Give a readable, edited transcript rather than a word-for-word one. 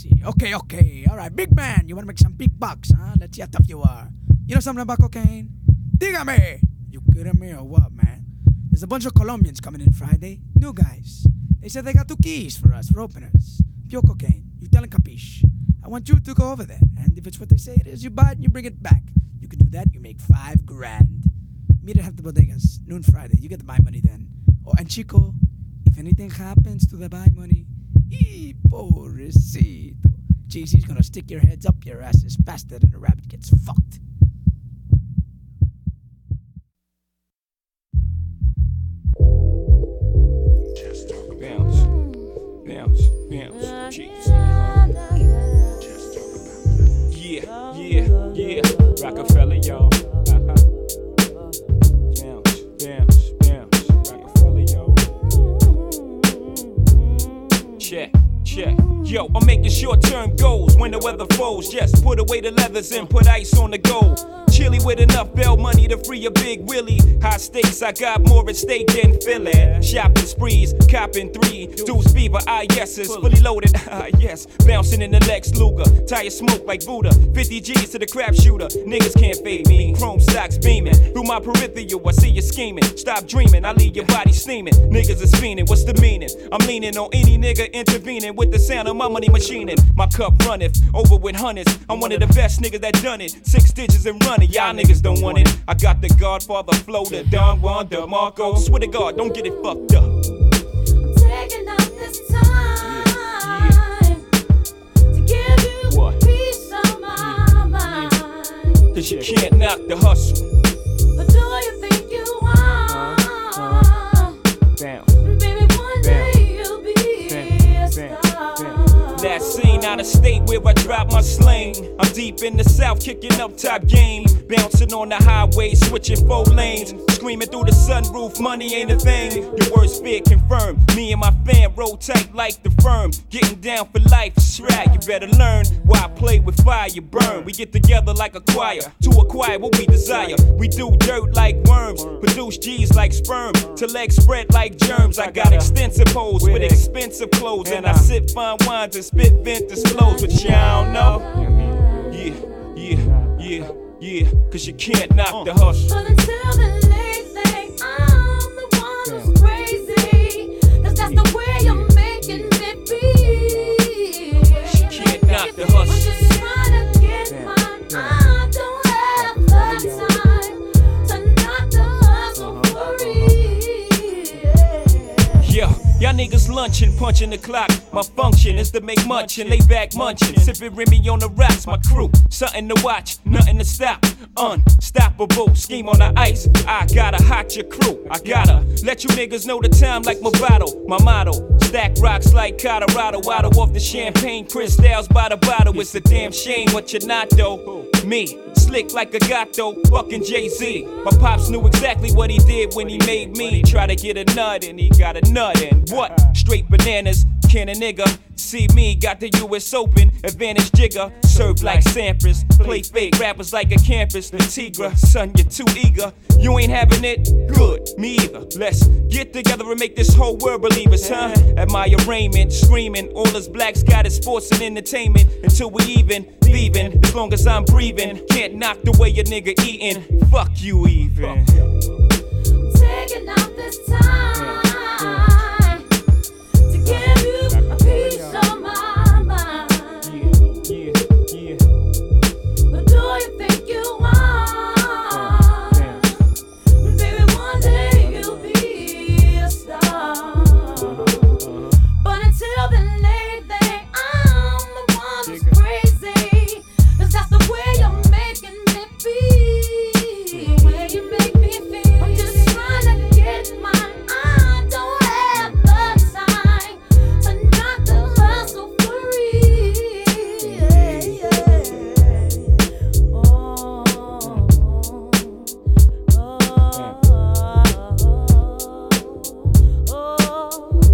see. Okay. All right, big man. You want to make some big bucks, huh? Let's see how tough you are. You know something about cocaine? Dígame. You kidding me or what, man? There's a bunch of Colombians coming in Friday. New guys. They said they got 2 keys for us, for openers. Pure cocaine. You tell them capiche. I want you to go over there. And if it's what they say it is, you buy it and you bring it back. You can do that, you make $5,000. Meet at Half the Bodegas, noon Friday. You get the buy money then. Oh, and Chico, if anything happens to the buy money, pobrecito. JC's gonna stick your heads up your asses faster than a rabbit gets fucked. Bounce, jeez. Yeah, Rockefeller, y'all. Bounce, Rockefeller, y'all. Check. Yo, I'm making short-term goals when the weather falls. Just put away the leathers and put ice on the gold. Chilly with enough bail money to free a big Willie. High stakes, I got more at stake than Philly. Shopping sprees, copping 3 Deuce Fever, yeses, fully loaded, yes. Bouncing in the Lex Luger, tire smoke like Buddha. 50 G's to the crap shooter, niggas can't fade me. Chrome stocks beaming, through my peripheral, I see you scheming. Stop dreaming, I leave your body steaming. Niggas is fiending, what's the meaning? I'm leaning on any nigga intervening with the sound of my money machining. My cup runneth over with hundreds. I'm one of the best niggas that done it. 6 digits and running, y'all niggas don't want it. I got the Godfather flow, the Don Juan DeMarco. Swear to God, don't get it fucked up. I'm taking up this time to give you what? Peace of my mind. Cause you can't knock the hustle. But do you think you are? Bounce. Baby, one day you'll be a star. Last scene out of state where I drop my sling. I'm deep in the south, kicking up top game. Bouncing on the highway, switching 4 lanes. Screaming through the sunroof, money ain't a thing. Your worst fear confirmed. Me and my fam roll tight like the firm. Getting down for life, shrag. You better learn why I play with fire, you burn. We get together like a choir to acquire what we desire. We do dirt like worms, produce G's like sperm. To legs spread like germs. I got extensive hoes with expensive clothes, and I sip fine wines and spit vintage flows, but y'all know. Yeah, cause you can't knock the hustle. But until then, they think I'm the one who's crazy. Cause that's the way you're making me feel. You can't knock the hustle. I'm just trying to get mine. I don't have the time to knock the hustle for real. Yo, y'all niggas lunching, punching the clock. My function is to make munch and lay back munching. Sipping Remy on the rocks, my crew. Something to watch, nothing to stop. Unstoppable, scheme on the ice. I gotta hot your crew. I gotta let you niggas know the time like Movado. My motto, stack rocks like Colorado. Waddle off the champagne, crystals by the bottle. It's a damn shame what you're not though. Me, slick like a gato, fucking Jay-Z. My pops knew exactly what he did when he made me. Try to get a nut and he got a nut and what? Straight bananas, can a nigga see me? Got the US Open, advantage jigger. Serve like Sampras, play fake rappers like a campus. The Tigra, son, you're too eager. You ain't having it? Good, me either. Let's get together and make this whole world believers, huh? Admire Raymond, screaming. All us blacks got is sports and entertainment. Until we even, leaving. As long as I'm breathing, can't knock the way a nigga eating. Fuck you even. I'm taking out this time to give you a piece of my mind. But do you think you are? Baby, one day you'll be a star. But until then, they think I'm the one who's crazy. Cause that's the way you're making me feel. The way you make me feel. I'm just trying to get mine. I don't have the time to knock the hustle for real. Oh.